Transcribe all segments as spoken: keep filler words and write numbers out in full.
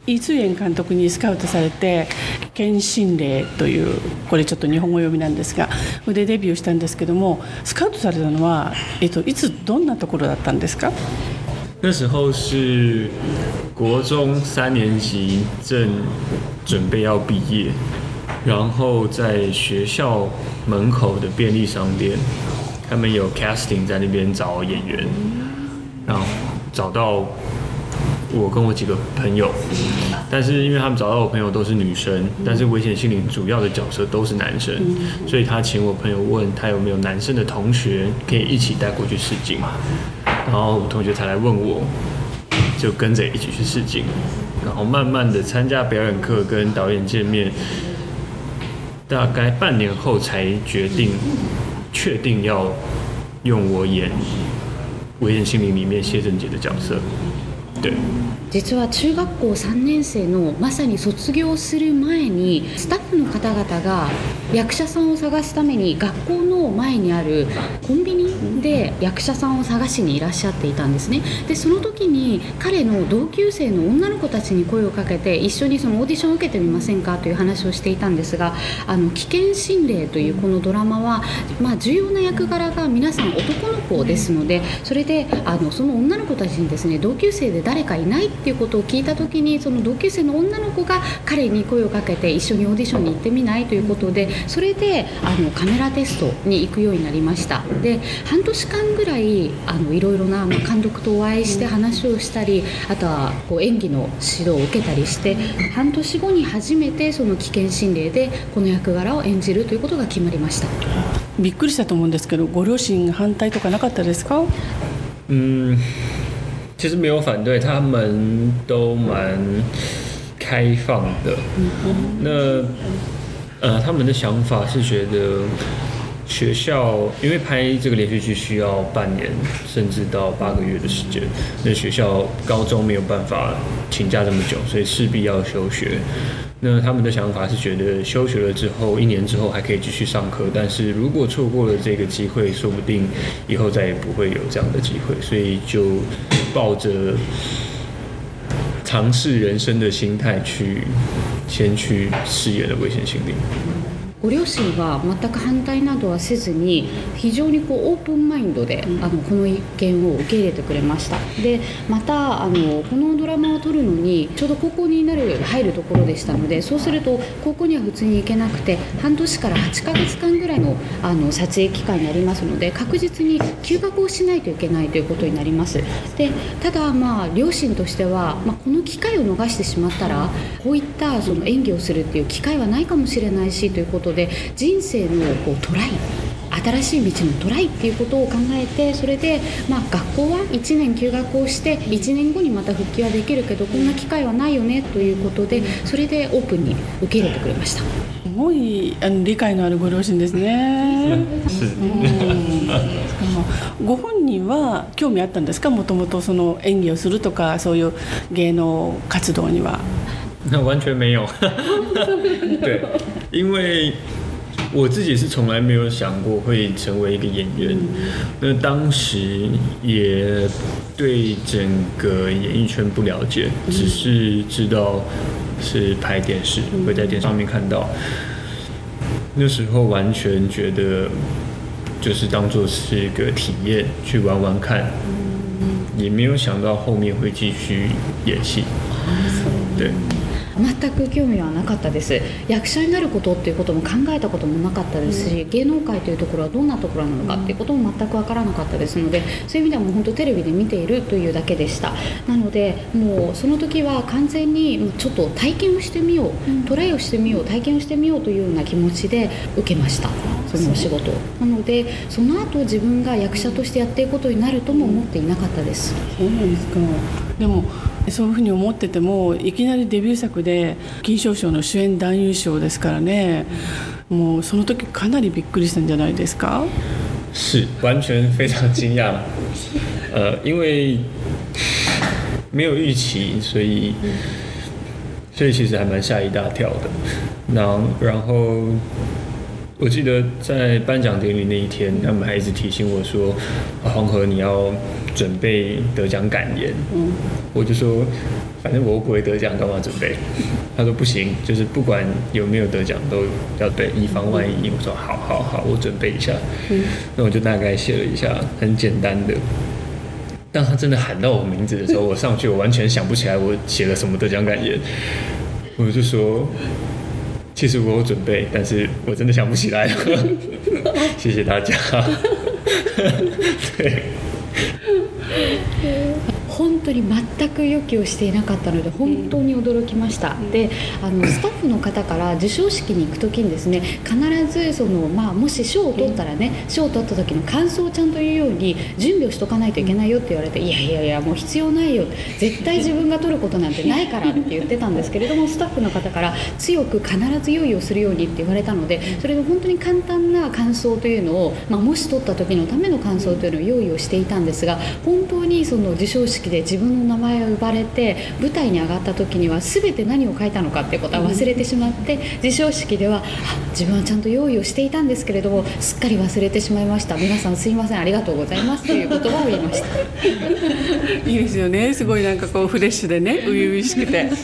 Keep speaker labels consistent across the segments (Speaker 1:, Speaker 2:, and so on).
Speaker 1: イ・ツイエン監督にスカウトされて危険心霊という、これちょっと日本語読みなんですが、でデビューしたんですけども、スカウトされたのは、えっと、いつどんなところだったんですか？
Speaker 2: 那时候是国中三年级，正准备要毕业，然后在学校门口的便利商店，他们有 casting 在那边找演员，然后找到我跟我几个朋友，但是因为他们找到我朋友都是女生，但是危险心灵主要的角色都是男生，所以他请我朋友问他有没有男生的同学可以一起带过去试镜，然后我同学才来问我，就跟着一起去试镜，然后慢慢的参加表演课跟导演见面，大概半年后才决定确定要用我演危险心灵里面谢正杰的角色。对，
Speaker 3: 実は中学校さんねん生のまさに卒業する前にスタッフの方々が役者さんを探すために学校の前にあるコンビニで役者さんを探しにいらっしゃっていたんですね。でその時に彼の同級生の女の子たちに声をかけて一緒にそのオーディションを受けてみませんかという話をしていたんですが、あの危険心霊というこのドラマは、まあ、重要な役柄が皆さん男の子ですので、それであのその女の子たちにですね、同級生で誰かいないっていうことを聞いた時に、その同級生の女の子が彼に声をかけて一緒にオーディションに行ってみないということで、それであのカメラテストに行くようになりました。で半年間ぐらいあのいろいろな、まあ、監督とお会いして話をしたり、あとはこう演技の指導を受けたりして、半年後に初めてその危険心霊でこの役柄を演じるということが決まりました。
Speaker 1: びっくりしたと思うんですけど、ご両親反対とかなかったですか？
Speaker 2: 嗯，其实没有反对，他们都蛮开放的。那呃，他们的想法是觉得学校因为拍这个连续剧需要半年甚至到八个月的时间，那学校高中没有办法请假这么久，所以势必要休学。那他们的想法是觉得休学了之后，一年之后还可以继续上课，但是如果错过了这个机会，说不定以后再也不会有这样的机会，所以就抱着尝试人生的心态去先去饰演了危险心灵。
Speaker 3: ご両親は全く反対などはせずに、非常にこうオープンマインドであのこの意見を受け入れてくれました。でまたあのこのドラマを撮るのにちょうど高校になる入るところでしたので、そうすると高校には普通に行けなくて、半年からはちかげつかんぐらいのあの撮影期間になりますので、確実に休学をしないといけないということになります。でただまあ両親としては、まあ、この機会を逃してしまったらこういったその演技をするっていう機会はないかもしれないしということで、人生のこうトライ、新しい道のトライっていうことを考えて、それで、まあ、学校はいちねん休学をしていちねんごにまた復帰はできるけど、こんな機会はないよねということで、それでオープンに受け入れてくれました。
Speaker 1: すごいあの理解のあるご両親ですね。うん、ご本人は興味あったんですか？もともとその演技をするとかそういう芸能活動には。
Speaker 2: 那完全没有。对，因为我自己是从来没有想过会成为一个演员，那当时也对整个演艺圈不了解，只是知道是拍电视，会在电视上面看到。那时候完全觉得就是当作是个体验去玩玩看，也没有想到后面会继续演戏。对。
Speaker 3: 全く興味はなかったです。役者になることっていうことも考えたこともなかったですし、芸能界というところはどんなところなのかっていうことも全く分からなかったですので、そういう意味ではもう本当テレビで見ているというだけでした。なのでもうその時は完全にちょっと体験をしてみよう、トライをしてみよう、体験をしてみようというような気持ちで受けました、そのお仕事を。なのでその後自分が役者としてやっていくことになるとも思っていなかったです。
Speaker 1: そうなんですか。でもそういうふうに思ってても、いきなりデビュー作で金賞賞の主演男優賞ですからね、もうその時かなりびっくりしたんじゃないですか？
Speaker 2: 是完全非常惊讶。呃，因为没有预期，所以所以其实还蛮吓一大跳的。然然后我记得在颁奖典礼那一天，他们还一直提醒我说：“黄河，你要准备得奖感言。”嗯，我就说反正我不会得奖，干嘛准备？他说不行，就是不管有没有得奖都要对，以防万一。我说好好好，我准备一下。嗯，那我就大概写了一下，很简单的。当他真的喊到我名字的时候，我上去，我完全想不起来我写了什么得奖感言。我就说，其实我有准备，但是我真的想不起来了。谢谢大家。对。
Speaker 3: 本当に全く予期をしていなかったので本当に驚きました。で、あのスタッフの方から授賞式に行くときにですね、必ずその、まあ、もし賞を取ったらね、賞を取った時の感想をちゃんと言うように準備をしとかないといけないよって言われて、いやいやいやもう必要ないよ、絶対自分が取ることなんてないからって言ってたんですけれども、スタッフの方から強く必ず用意をするようにって言われたので、それで本当に簡単な感想というのを、まあ、もし取った時のための感想というのを用意をしていたんですが、本当にその授賞式で自分の名前を呼ばれて舞台に上がった時には全て何を書いたのかっていうことは忘れてしまって、授賞式では自分はちゃんと用意をしていたんですけれどもすっかり忘れてしまいました、皆さんすいませんありがとうございますという言葉を言いました。
Speaker 1: いいですよね、すごいなんかこうフレッシュでね、初々しくて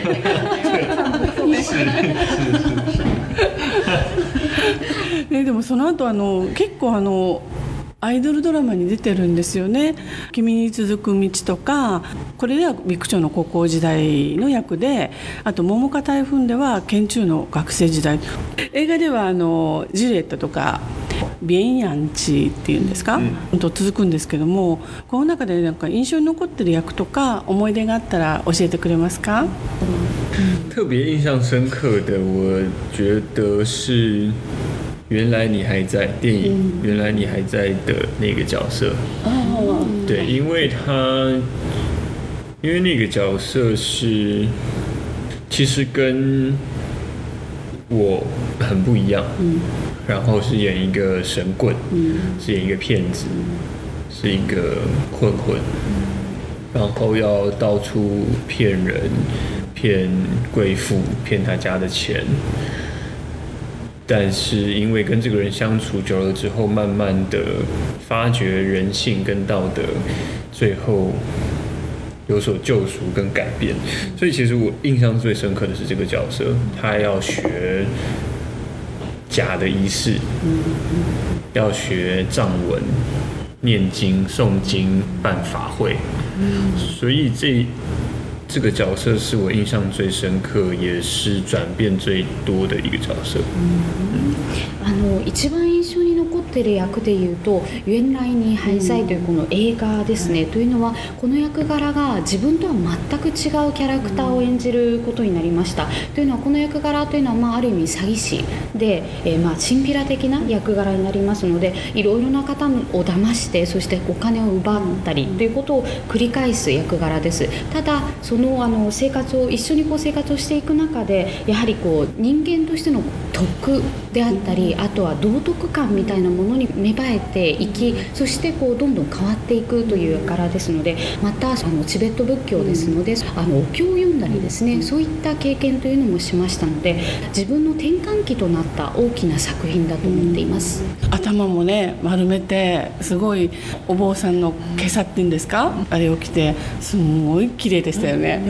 Speaker 1: ね、でもその後あの結構あのアイドルドラマに出てるんですよね。君に続く道とか、これではビクチョの高校時代の役で、あと桃花台風では県中の学生時代、映画ではあのジレットとかビエンヤンチっていうんですか、うん、と続くんですけども、この中でなんか印象に残ってる役とか思い出があったら教えてくれますか？
Speaker 2: 特别印象深刻的，我觉得是原来你还在电影、嗯、原来你还在的那个角色、哦、对，因为他因为那个角色是其实跟我很不一样、嗯、然后是演一个神棍、嗯、是演一个骗子、嗯、是一个混混、嗯、然后要到处骗人，骗贵妇，骗他家的钱，但是因为跟这个人相处久了之后，慢慢的发掘人性跟道德，最后有所救赎跟改变。所以其实我印象最深刻的是这个角色，他要学假的仪式，要学藏文、念经、诵经、办法会，所以这这个角色是我印象最深刻，也是转变最多的一个角色。嗯、
Speaker 3: あの一番印象に残っている役でいうと「原来に廃材」というこの映画ですね、うん、というのはこの役柄が自分とは全く違うキャラクターを演じることになりました。というのはこの役柄というのは、まあ、ある意味詐欺師で、えーまあ、チンピラ的な役柄になりますので、いろいろな方を騙してそしてお金を奪ったりということを繰り返す役柄です。ただそのあの生活を一緒にこう生活をしていく中で、やはりこう人間としての徳であったり、あとは道徳感みたいなものに芽生えていき、そしてこうどんどん変わっていくという役柄ですので、またあのチベット仏教ですので、あのお経を読んだりですね、そういった経験というのもしましたので、自分の転換期となった大きな作品だと思っています。
Speaker 1: 頭もね丸めて、すごいお坊さんの袈裟っていうんですか、あれを着てすごい綺麗でしたよね。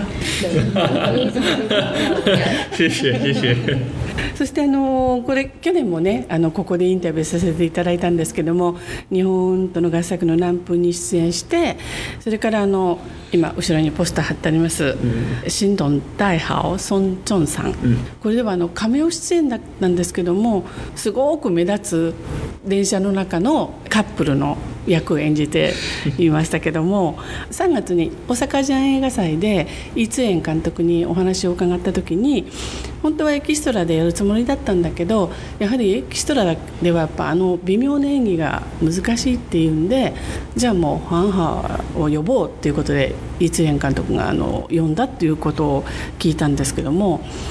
Speaker 2: 谢谢谢謝。
Speaker 1: そしてあのこれ去年もねあのここでインタビューさせていただいたんですけども、日本との合作の南風に出演して、それからあの今後ろにポスター貼ってあります、うん、新藤大豪孫正さん、うん、これではあのカメオ出演だったんですけども、すごく目立つ電車の中のカップルの役を演じていましたけどもさんがつに大阪アジアン映画祭でイ・ツエン監督にお話を伺った時に、本当はエキストラでやるつもりだったんだけど、やはりエキストラではやっぱあの微妙な演技が難しいっていうんで、じゃあもうファンハーを呼ぼうっていうことでイ・ツエン監督があの呼んだっていうことを聞いたんですけども、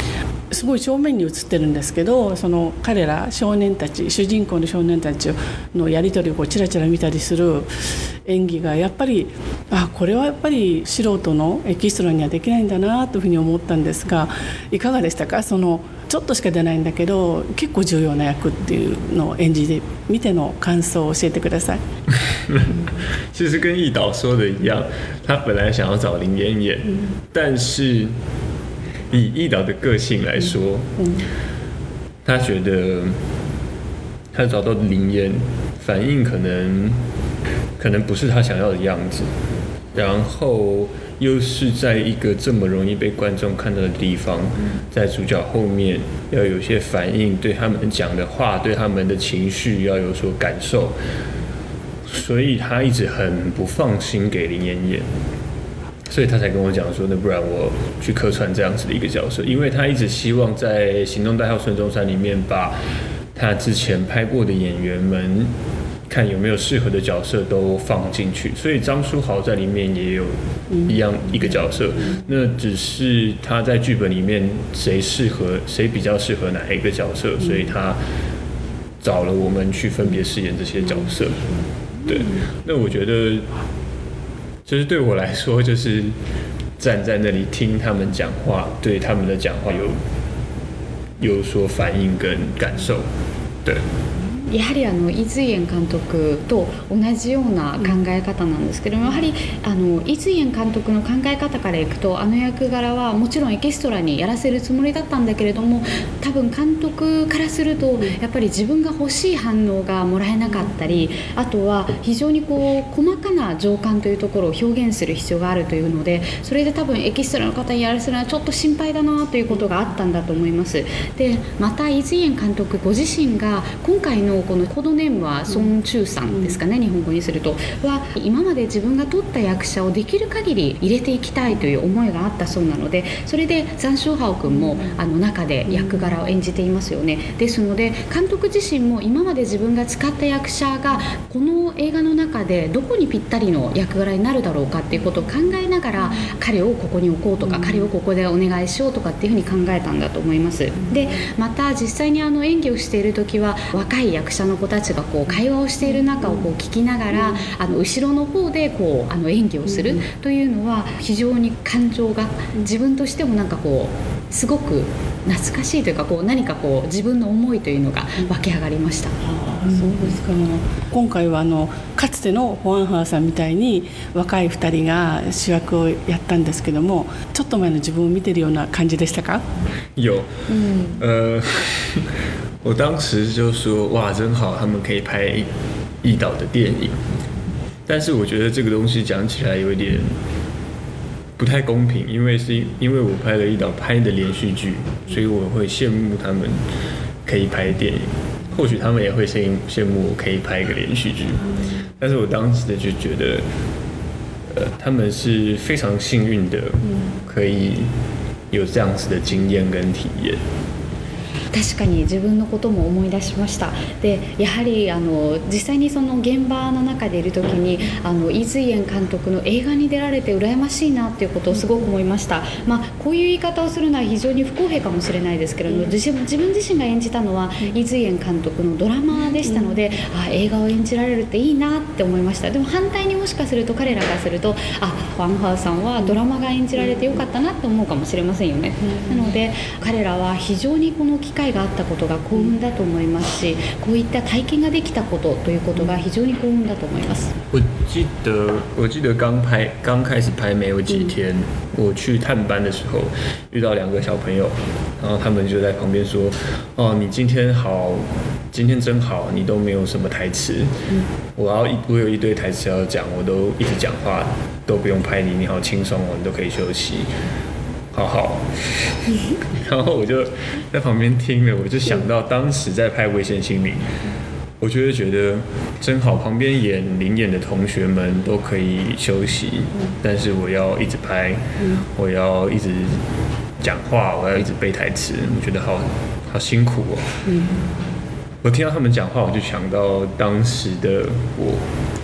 Speaker 1: すごい正面に映ってるんですけど、その彼ら少年たち、主人公の少年たちのやり取りをこうチラチラ見たりする演技がやっぱり、あ、これはやっぱり素人のエキストラにはできないんだなというふうに思ったんですが、いかがでしたか？そのちょっとしか出ないんだけど結構重要な役っていうのを演じてみての感想を教えてください。
Speaker 2: 其实跟易导说的一样，他本来想要找林妍演，嗯、但是以易导的个性来说，嗯嗯、他觉得他找到林妍反应可能可能不是他想要的样子，然后又是在一个这么容易被观众看到的地方，在主角后面要有些反应，对他们讲的话，对他们的情绪要有所感受，所以他一直很不放心给林妍演，所以他才跟我讲说，那不然我去客串这样子的一个角色，因为他一直希望在《行动代号孙中山》里面把他之前拍过的演员们看有没有适合的角色都放进去，所以张书豪在里面也有一样一个角色，那只是他在剧本里面谁适合谁比较适合哪一个角色，所以他找了我们去分别饰演这些角色。对，那我觉得就是对我来说，就是站在那里听他们讲话，对他们的讲话有有所反应跟感受，对。
Speaker 3: やはりあのイ・ズイエン監督と同じような考え方なんですけども、やはりあのイ・ズイエン監督の考え方からいくと、あの役柄はもちろんエキストラにやらせるつもりだったんだけれども、多分監督からするとやっぱり自分が欲しい反応がもらえなかったり、あとは非常にこう細かな情感というところを表現する必要があるというので、それで多分エキストラの方にやらせるのはちょっと心配だなということがあったんだと思います。でまたイ・ズイエン監督ご自身が今回のこのコードネームはソン・チューさんですかね、日本語にするとは今まで自分が撮った役者をできる限り入れていきたいという思いがあったそうなので、それでザン・ショウハオ君もあの中で役柄を演じていますよね。ですので監督自身も今まで自分が使った役者がこの映画の中でどこにぴったりの役柄になるだろうかっていうことを考えながら、彼をここに置こうとか彼をここでお願いしようとかっていうふうに考えたんだと思います。でまた実際にあの演技をしている時は若い役者の子たちがこう会話をしている中をこう聞きながら、あの後ろの方でこうあの演技をするというのは非常に感情が自分としてもなんかこうすごく懐かしいというか、こう何かこう自分の思いというのが湧き上がりました。
Speaker 1: あ、そうですか。今回はあのかつてのホアンハーさんみたいに若いふたりが主役をやったんですけども、ちょっと前の自分を見てるような感じでしたか？
Speaker 2: 有、嗯、呃我当时就说哇真好，他们可以拍易导的电影，但是我觉得这个东西讲起来有点不太公平，因为是因为我拍了易导拍的连续剧，所以我会羡慕他们可以拍电影，或许他们也会羡羡慕我可以拍一个连续剧，但是我当时就觉得呃他们是非常幸运的，可以有这样子的经验跟体验。
Speaker 3: 確かに自分のことも思い出しました。でやはりあの実際にその現場の中でいる時にあのイ・ズイエン監督の映画に出られて羨ましいなっていうことをすごく思いました。まあ、こういう言い方をするのは非常に不公平かもしれないですけれども、自分自分自身が演じたのはイ・ズイエン監督のドラマでしたので、あ映画を演じられるっていいなって思いました。でも反対にもしかすると彼らがすると、あファンハーさんはドラマが演じられてよかったなって思うかもしれませんよね。なので彼らは非常にこの機会があったことが幸運だと思いますし、こういった体験ができたことということが非常に幸運だと思います。
Speaker 2: 我记得我记得刚拍刚开始拍没有几天，我去探班的时候遇到两个小朋友，然后他们就在旁边说：“哦，你今天好，今天真好，你都没有什么台词。嗯、我要一我有一堆台词要讲，我都一直讲话，都不用拍你，你好轻松哦，你都可以休息。”好好，然后我就在旁边听了，我就想到当时在拍《危险心灵》，我就会觉得真好，旁边演灵演的同学们都可以休息，但是我要一直拍，我要一直讲话，我要一直背台词，我觉得好好辛苦哦。我听到他们讲话，我就想到当时的我，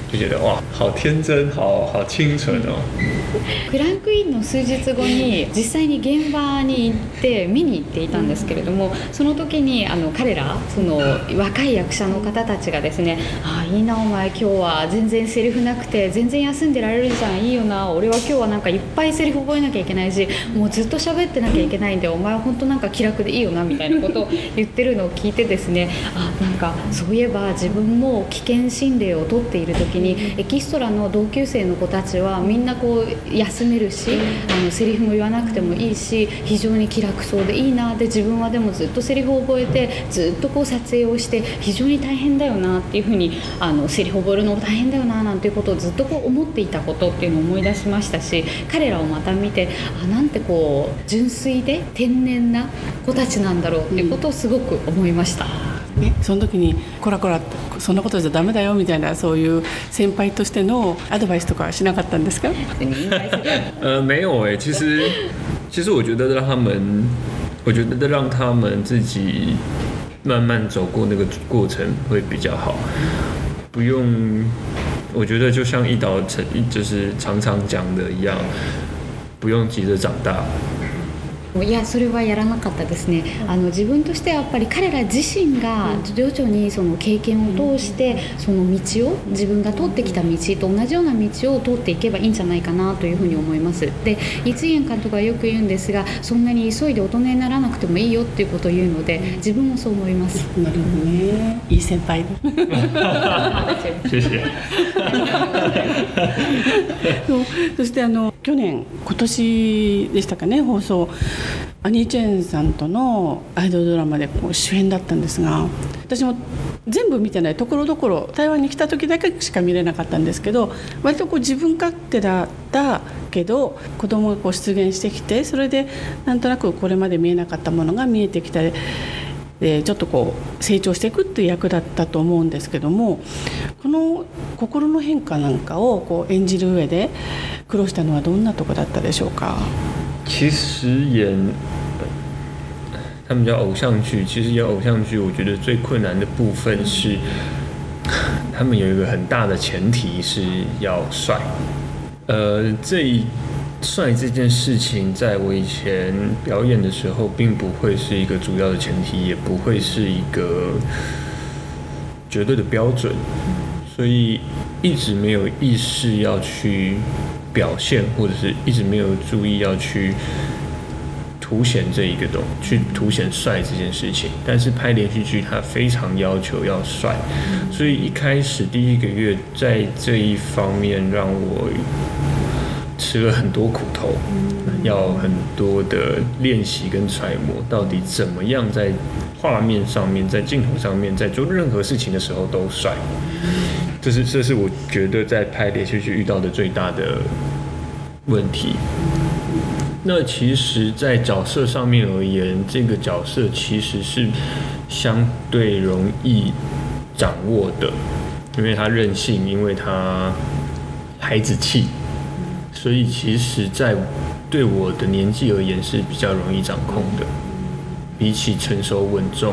Speaker 2: 就觉得哇，好天真，好好清纯哦。
Speaker 3: クランクインの数日後に実際に現場に行って見に行っていたんですけれども、その時にあの彼らその若い役者の方たちがですね、ああいいなお前今日は全然セリフなくて全然休んでられるじゃん、いいよな、俺は今日はなんかいっぱいセリフ覚えなきゃいけないし、もうずっと喋ってなきゃいけないんで、お前は本当なんか気楽でいいよなみたいなことを言ってるのを聞いてですね、あなんかそういえば自分も危険心霊を取っている時にエキストラの同級生の子たちはみんなこう休めるし、あのセリフも言わなくてもいいし非常に気楽そうでいいな、で自分はでもずっとセリフを覚えてずっとこう撮影をして非常に大変だよなっていうふうに、あのセリフを覚えるのも大変だよななんていうことをずっとこう思っていたことっていうのを思い出しましたし、彼らをまた見て、あなんてこう純粋で天然な子たちなんだろうっていうことをすごく思いました。
Speaker 1: ね、その時にこらこらそんなことじゃダメだよみたいな、そういう先輩としてのアドバイスとかはしなかったんですか？
Speaker 2: 呃，没有哎、欸，其实其实我觉得让他们，我觉得让他们自己慢慢走过那个过程会比较好，不用。我觉得就像一导成就是常常讲的一样，不用急着长大。
Speaker 3: いやそれはやらなかったですね。あの自分としてはやっぱり彼ら自身が徐々にその経験を通してその道を自分が通ってきた道と同じような道を通っていけばいいんじゃないかなというふうに思います。でイ・ツイエン監督はよく言うんですが、そんなに急いで大人にならなくてもいいよっていうことを言うので、自分もそう思います。
Speaker 1: なるほどね、いい先輩
Speaker 2: 谢謝
Speaker 1: そしてあの去年今年でしたかね、放送アニー・チェンさんとのアイドルドラマでこう主演だったんですが、私も全部見てない、ところどころ台湾に来た時だけしか見れなかったんですけど、割とこう自分勝手だったけど子供がこう出現してきて、それでなんとなくこれまで見えなかったものが見えてきたでちょっとこう成長していくっていう役だったと思うんですけども、この心の変化なんかをこう演じる上で苦労したのはどんなとこだったでしょうか？
Speaker 2: 其实演他们叫偶像剧，其实演偶像剧，我觉得最困难的部分是，他们有一个很大的前提是要帅。呃，这一帅这件事情，在我以前表演的时候，并不会是一个主要的前提，也不会是一个绝对的标准，所以一直没有意识要去表现，或者是一直没有注意要去凸显这一个东，去凸显帅这件事情。但是拍连续剧，它非常要求要帅，所以一开始第一个月在这一方面让我吃了很多苦头，要很多的练习跟揣摩，到底怎么样在画面上面、在镜头上面、在做任何事情的时候都帅。这是这是我觉得在拍连续剧遇到的最大的问题。那其实，在角色上面而言，这个角色其实是相对容易掌握的，因为他任性，因为他孩子气，所以其实在对我的年纪而言是比较容易掌控的，比起成熟稳重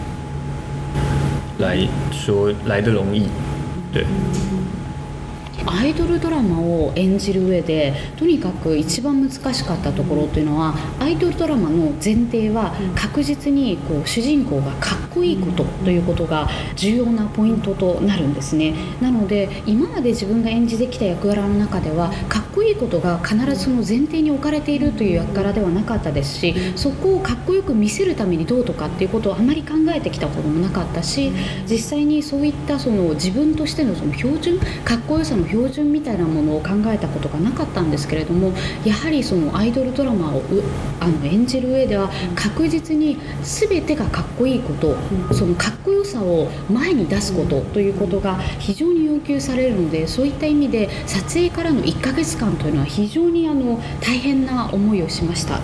Speaker 2: 来说来得容易。对。
Speaker 3: アイドルドラマを演じる上でとにかく一番難しかったところというのは、アイドルドラマの前提は確実にこう主人公がかっこいいことということが重要なポイントとなるんですね。なので今まで自分が演じてきた役柄の中ではかっこいいことが必ずその前提に置かれているという役柄ではなかったですし、そこをかっこよく見せるためにどうとかっていうことをあまり考えてきたこともなかったし、実際にそういったその自分としてのその標準、かっこよさの標準みたいなものを考えたことがなかったんですけれども、やはりそのアイドルドラマをあの演じる上では確実に全てがかっこいいこと、そのかっこよさを前に出すことということが非常に要求されるので、そういった意味で撮影からのいっかげつかんというのは非常にあの大変な思いをしました。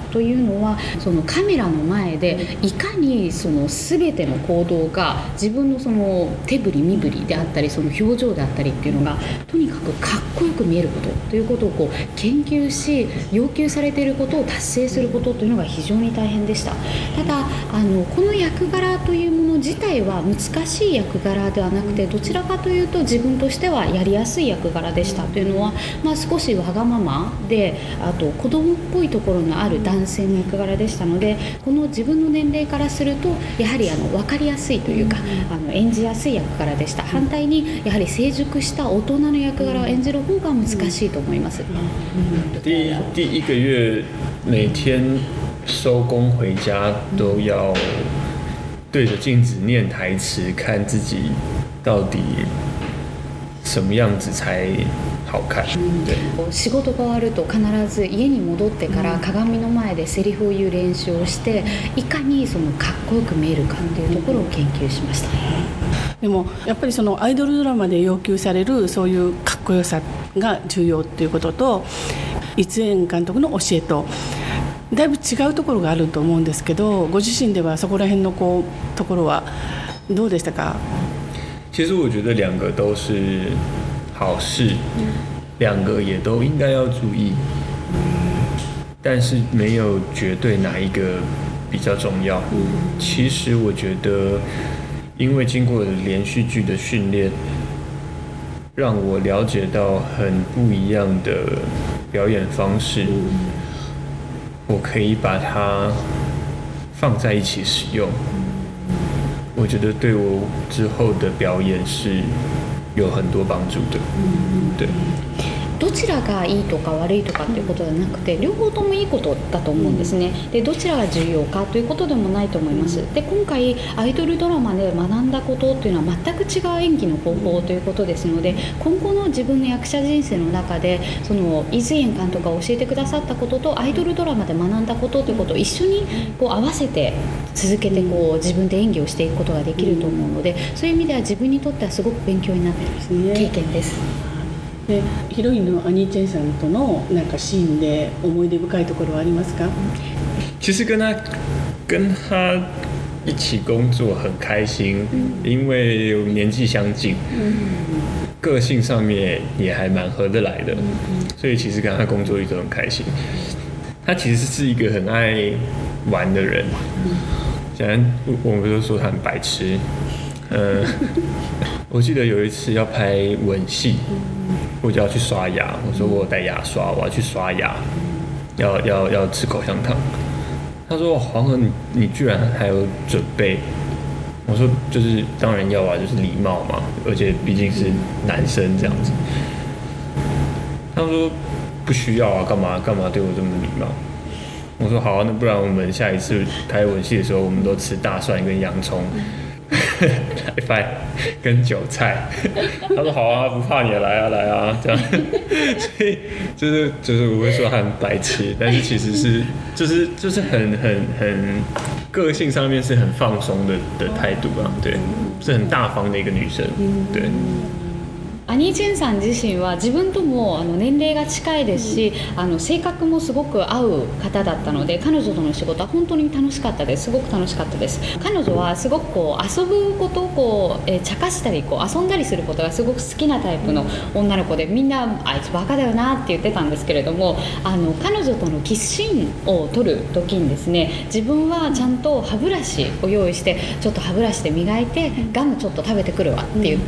Speaker 3: というのは、そのカメラの前でいかにその全ての行動が自分のその手振り身振りであったり、その表情であったりっていうのがとにかくかっこよく見えることということをこう研究し、要求されていることを達成することというのが非常に大変でした。ただあのこの役柄というもの自体は難しい役柄ではなくて、どちらかというと自分としてはやりやすい役柄でしたというのは、まあ、少しわがままで、あと子供っぽいところのある男性の役柄でしたので、この自分の年齢からするとやはりあの分かりやすいというか、あの演じやすい役柄でした。反対にやはり成熟した大人の役柄を演じる方が難しいと思います。
Speaker 2: 第第一个月每天收工回家都要对着镜子念台词，看自己到底什么样子才好看。对。
Speaker 3: 仕事が終わると必ず家に戻ってから鏡の前でセリフを言う練習をして、いかにそのかっこよく見えるかっていうところを研究しました。
Speaker 1: でもやっぱりそのアイドルドラマで要求されるそういうかっこよさが重要っていうことと、逸園監督の教えとだいぶ違うところがあると思うんですけど、ご自身ではそこら辺のこうところはどうでしたか？
Speaker 2: 其实我觉得两个都是好事，两个也都应该要注意，但是没有绝对哪一个比较重要。其实我觉得，因为经过了连续剧的训练，让我了解到很不一样的表演方式，我可以把它放在一起使用。我觉得对我之后的表演是有很多帮助的。对。
Speaker 3: どちらがいいとか悪いとかっていうことではなくて、両方ともいいことだと思うんですね。でどちらが重要かということでもないと思います。で今回アイドルドラマで学んだことっていうのは全く違う演技の方法ということですので、今後の自分の役者人生の中でそのイ・ズイエン監督が教えてくださったこととアイドルドラマで学んだことということを一緒にこう合わせて続けてこう自分で演技をしていくことができると思うので、そういう意味では自分にとってはすごく勉強になっている経験です。
Speaker 1: でヒロインのアニー・チェンさんとのなんかシーンで思い出深いところはありますか？
Speaker 2: 其实跟他跟他一起工作很开心，因为年纪相近，个性上面也还蛮合得来的，所以其实跟他工作一直很开心。他其实是一个很爱玩的人，既然我们不是说他很白痴，呃，我记得有一次要拍吻戏。我就要去刷牙，我说我有带牙刷，我要去刷牙，要要要吃口香糖。他说黄河你你居然还有准备？我说就是当然要啊，就是礼貌嘛，而且毕竟是男生这样子。他说不需要啊，干嘛干嘛对我这么礼貌？我说好啊，那不然我们下一次拍吻戏的时候，我们都吃大蒜跟洋葱。来饭跟韭菜，他说好啊，不怕你来啊来啊这样，所以就是就是我会说他很白痴，但是其实是就是就是很很很个性上面是很放松的的态度啊，对，是很大方的一个女生，对。
Speaker 3: アニー・チェンさん自身は自分ともあの年齢が近いですし、あの性格もすごく合う方だったので、彼女との仕事は本当に楽しかったです。すごく楽しかったです。彼女はすごくこう遊ぶことをこう、えー、茶化したりこう遊んだりすることがすごく好きなタイプの女の子で、みんなあいつバカだよなって言ってたんですけれども、あの彼女とのキスシーンを撮る時にですね、自分はちゃんと歯ブラシを用意して、ちょっと歯ブラシで磨いてガムちょっと食べてくるわって言って、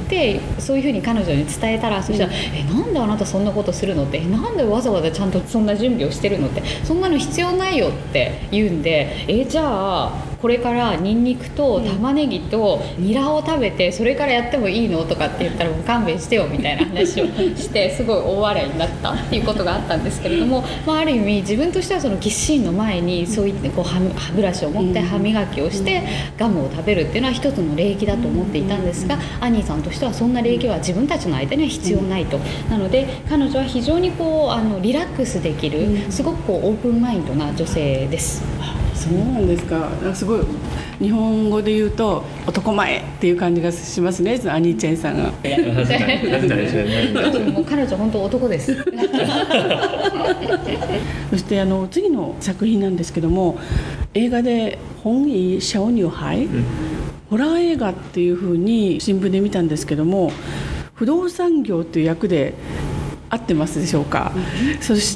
Speaker 3: そういうふうに彼女に伝えたら、そしたら、えなんであなたそんなことするのって、なんでわざわざちゃんとそんな準備をしてるのって、そんなの必要ないよって言うんで、えじゃあこれからニンニクと玉ねぎとニラを食べてそれからやってもいいのとかって言ったら、もう勘弁してよみたいな話をしてすごい大笑いになったっていうことがあったんですけれども、まあ、ある意味自分としてはそのキスシーンの前にそういってこう歯ブラシを持って歯磨きをしてガムを食べるっていうのは一つの礼儀だと思っていたんですが、アニーさんとしてはそんな礼儀は自分たちの間には必要ないと。なので彼女は非常にこうあのリラックスできる、すごくこうオープンマインドな女性です。
Speaker 1: そうなんですか。すごい日本語で言うと男前っていう感じがしますね、アニー・チェンさんが。
Speaker 3: もう彼女本当男です。
Speaker 1: そしてあの次の作品なんですけども、映画で本意小女孩、うん、ホラー映画っていうふうに新聞で見たんですけども、不動産業という役で合ってますでしょうか。うん、そして、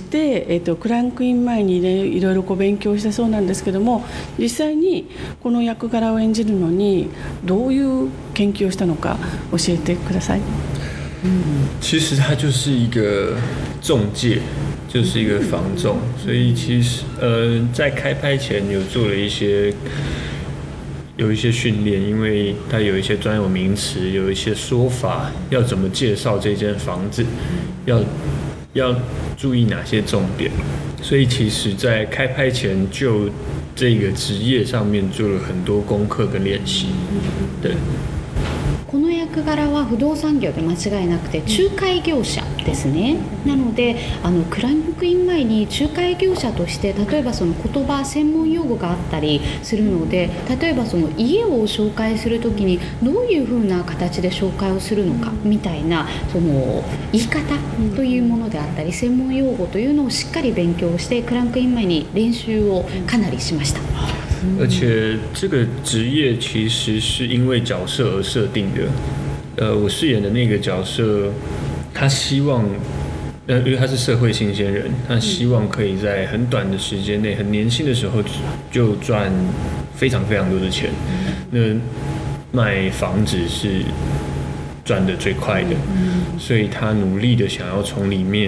Speaker 1: えーと、クランクイン前に、ね、いろいろこう勉強したそうなんですけども、実際にこの役柄を演じるのにどういう研究をしたのか教えてください。
Speaker 2: 嗯，其实它就是一个中介，就是一个房仲，所以其实呃，在开拍前有做了一些有一些训练，因为它有一些专有名词，有一些说法，要怎么介绍这间房子，要要注意哪些重点，所以其实在开拍前就这个职业上面做了很多功课跟練習。对。
Speaker 3: この役柄は不動産業で間違いなくて仲介業者ですね。なのであのクランクイン前に仲介業者として例えばその言葉専門用語があったりするので、例えばその家を紹介するときにどういうふうな形で紹介をするのかみたいなその言い方というものであったり専門用語というのをしっかり勉強してクランクイン前に練習をかなりしました。
Speaker 2: 而且这个职业其实是因为角色而设定的。呃，我饰演的那个角色，他希望，呃，因为他是社会新鲜人，他希望可以在很短的时间内，很年轻的时候就赚非常非常多的钱。那卖房子是赚得最快的，所以他努力的想要从里面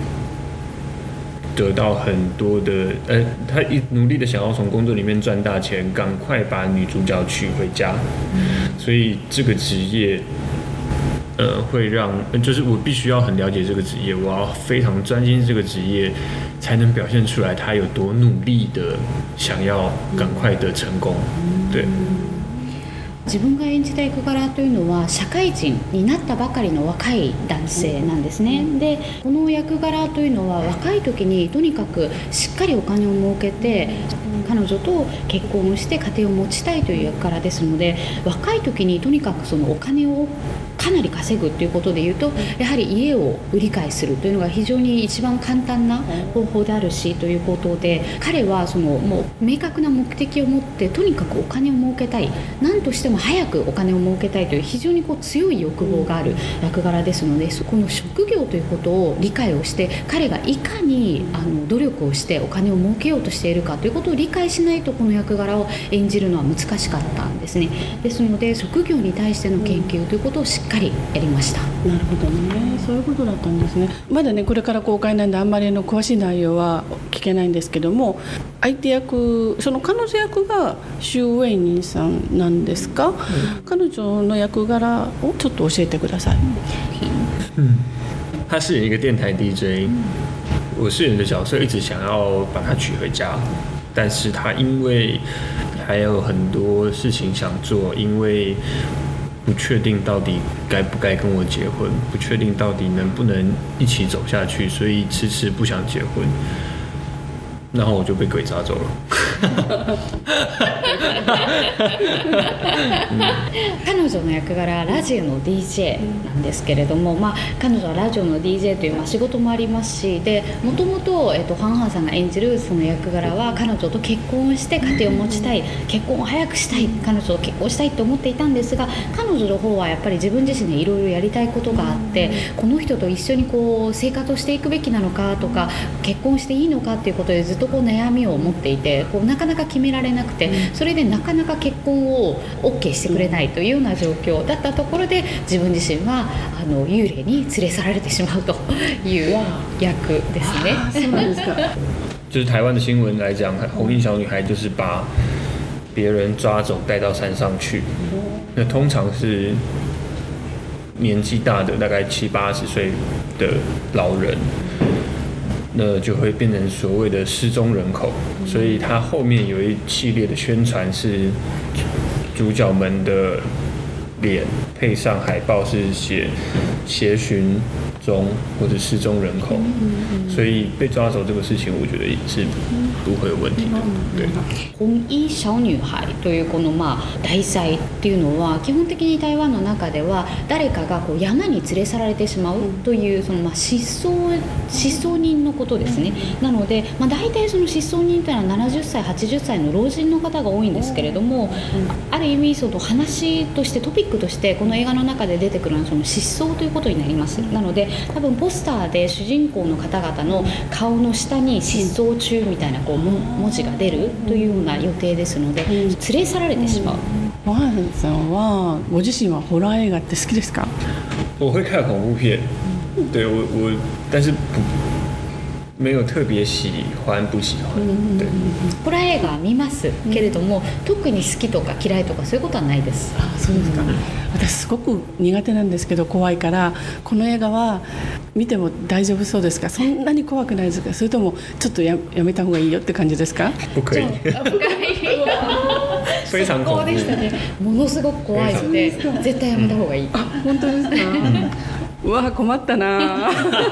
Speaker 2: 得到很多的，呃，他一努力的想要从工作里面赚大钱，赶快把女主角娶回家。所以这个职业，呃，会让，就是我必须要很了解这个职业，我要非常专心这个职业，才能表现出来他有多努力的想要赶快的成功。对。
Speaker 3: 自分が演じた役柄というのは社会人になったばかりの若い男性なんですね。でこの役柄というのは若い時にとにかくしっかりお金を儲けて彼女と結婚をして家庭を持ちたいという役柄ですので、若い時にとにかくそのお金をかなり稼ぐということでいうと、やはり家を売り買いするというのが非常に一番簡単な方法であるしということで、彼はそのもう明確な目的を持ってとにかくお金を儲けたい、何としても早くお金を儲けたいという非常にこう強い欲望がある役柄ですので、この職業ということを理解をして、彼がいかにあの努力をしてお金を儲けようとしているかということを理解しないとこの役柄を演じるのは難しかったんですね。ですので職業に対しての研究ということをしっかりやりました。
Speaker 1: なるほどね、そういうことだったんですね。まだねこれから公開なんであんまりの詳しい内容は聞けないんですけども、相手役、その彼女役がシュウ・ウェイニンさんなんですか、うん、彼女の役柄をちょっと教えてください。
Speaker 2: 嗯，他饰演一个电台 D J， 我饰演的角色一直想要把他娶回家，但是他因为还有很多事情想做，因为不确定到底该不该跟我结婚，不确定到底能不能一起走下去，所以迟迟不想结婚。然后我就被鬼抓走了。
Speaker 3: 彼女の役柄はラジオの ディージェー なんですけれども、まあ、彼女はラジオの ディージェー という、まあ、仕事もありますし、でもともと、えっと、ファンハンさんが演じるその役柄は彼女と結婚をして家庭を持ちたい、結婚を早くしたい、彼女と結婚したいと思っていたんですが、彼女の方はやっぱり自分自身でいろいろやりたいことがあって、この人と一緒にこう生活をしていくべきなのかとか、結婚していいのかっていうことでずっとこう悩みを持っていて、こうなかなか決められなくて、それでなかなか結婚を OK してくれないというような状況だったところで、自分自身はあの幽霊に連れ去られてしまうという役ですね。
Speaker 1: そうなんですか。
Speaker 2: 就是台湾的新闻来讲，红衣小女孩就是把别人抓走带到山上去，那通常是年纪大的，大概七八十岁的老人。那就会变成所谓的失踪人口，所以它后面有一系列的宣传是主角们的脸配上海报是写协寻中或者失踪人口，所以被抓走这个事情我觉得也是不会有问题的。对。
Speaker 3: 紅衣小女孩というこのまあ題材っていうのは基本的に台湾の中では誰かがこう山に連れ去られてしまうというそのまあ失踪失踪人のことですね。なので、まあ、大体その失踪人というのはななじゅっさいはちじゅっさいの老人の方が多いんですけれども、ある意味その話としてトピックとしてこの映画の中で出てくるのはその失踪ということになります。なので多分ポスターで主人公の方々の顔の下に失踪中みたいなこう文字が出るというような予定ですので、連れ去られてしまう。
Speaker 1: ワンさんはご自身はホラー映画って好きですか？
Speaker 2: 我会看恐怖片，对我我，但是不没有特别喜欢不喜欢。对。
Speaker 3: ホラー映画は見ますけれども、特に好きとか嫌いとかそういうことはないです。
Speaker 1: あ、そうですか。私すごく苦手なんですけど怖いから、この映画は見ても大丈夫そうですか？そんなに怖くないですか？それともちょっと や, やめた方がいいよって感じですか？
Speaker 2: 不可以。非常恐怖
Speaker 3: でしたね。ものすごく怖いので絶対やめた方がいい。
Speaker 1: あ、本当ですか？うわ、困ったな。ね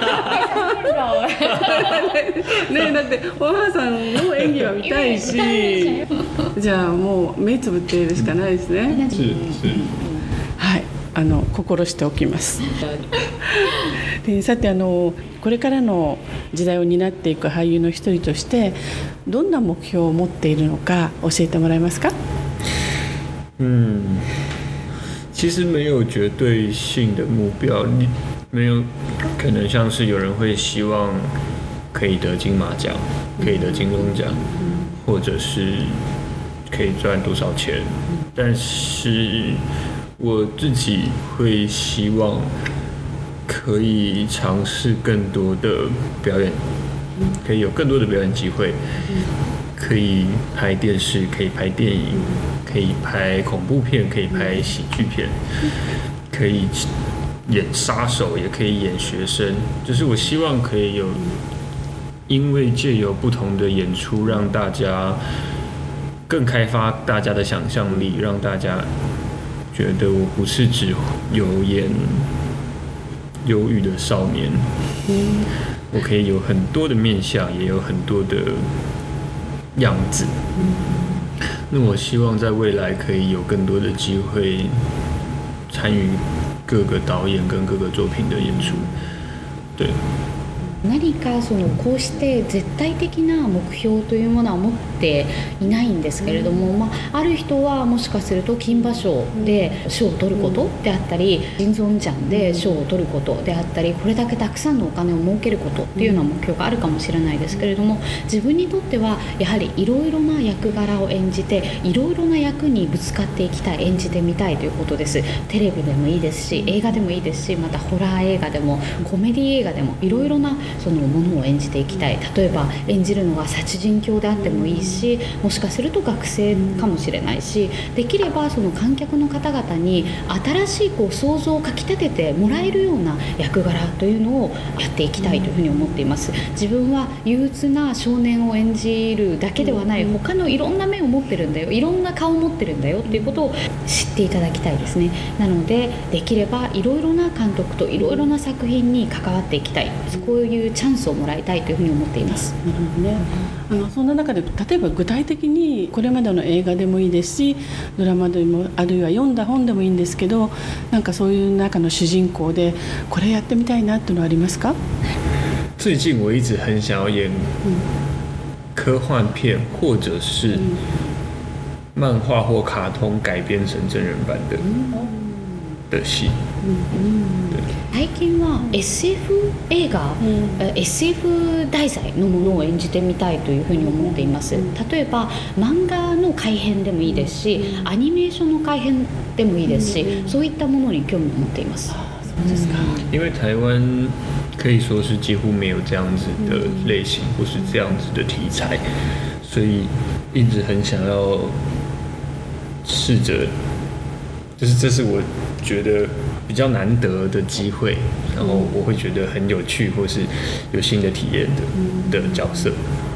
Speaker 1: え、だってお母さんの演技は見たいし、じゃあもう目つぶっているしかないですね。はい、あの心しておきます。で、さてあのこれからの時代を担っていく俳優の一人としてどんな目標を持っているのか教えてもらえますか？
Speaker 2: 嗯，其实没有绝对性的目标，你没有可能像是有人会希望可以得金马奖，可以得金钟奖，或者是可以赚多少钱，但是我自己会希望可以尝试更多的表演，可以有更多的表演机会，可以拍电视，可以拍电影，可以拍恐怖片，可以拍喜剧片，可以演杀手，也可以演学生。就是我希望可以有，因为借由不同的演出，让大家更开发大家的想象力，让大家觉得我不是只有演忧郁的少年，我可以有很多的面向，也有很多的样子。那我希望在未来可以有更多的机会参与各个导演跟各个作品的演出。对。
Speaker 3: 何かそのこうして絶対的な目標というものは持っていないんですけれども、まあ、ある人はもしかすると金馬賞で賞を取ることであったり金像奖で賞を取ることであったり、これだけたくさんのお金を儲けることっていうような目標があるかもしれないですけれども、自分にとってはやはりいろいろな役柄を演じていろいろな役にぶつかっていきたい、演じてみたいということです。テレビでもいいですし、映画でもいいですし、またホラー映画でもコメディ映画でもいろいろなそのものを演じていきたい。例えば演じるのが殺人狂であってもいいし、もしかすると学生かもしれないし、できればその観客の方々に新しいこう想像をかき立ててもらえるような役柄というのをやっていきたいというふうに思っています。自分は憂鬱な少年を演じるだけではない、他のいろんな面を持ってるんだよ、いろんな顔を持ってるんだよっていうことを知っていただきたいですね。なのでできればいろいろな監督といろいろな作品に関わっていきたい、こういうチャンスをもらいたいというふうに思っています。
Speaker 1: なるほどね。あのそんな中で例えば具体的にこれまでの映画でもいいですし、ドラマでもあるいは読んだ本でもいいんですけど、なんかそういう中の主人公でこれやってみたいなっていうのはありますか？
Speaker 2: 最近我一直很想要演科幻片，或者是漫画或卡通改编成真人版的的戏。
Speaker 3: 最近は エスエフ 映画、うん、エスエフ 題材のものを演じてみたいというふうに思っています。例えば漫画の改編でもいいですし、アニメーションの改編でもいいですし、そういったものに興味を持っています。
Speaker 1: そうですか。
Speaker 2: 因为台湾可以说是几乎没有这样子的类型或是这样子的题材，所以一直很想要试着，就是这是我觉得比较难得的机会，然后我会觉得很有趣或是有新的体验的的角色。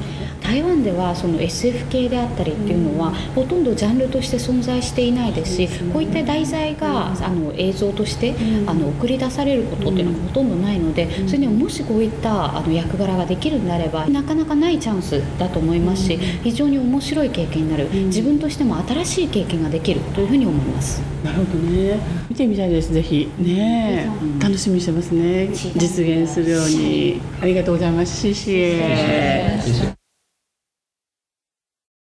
Speaker 3: 台湾ではその エスエフ 系であったりっていうのは、ほとんどジャンルとして存在していないですし、こういった題材があの映像としてあの送り出されることっていうのがほとんどないので、それにもしこういったあの役柄ができるんであればなかなかないチャンスだと思いますし、非常に面白い経験になる、自分としても新しい経験ができるというふうに思います。
Speaker 1: なるほどね。見てみたいです。ぜひね、楽しみにしてますね。実現するように。ありがとうございます。謝謝。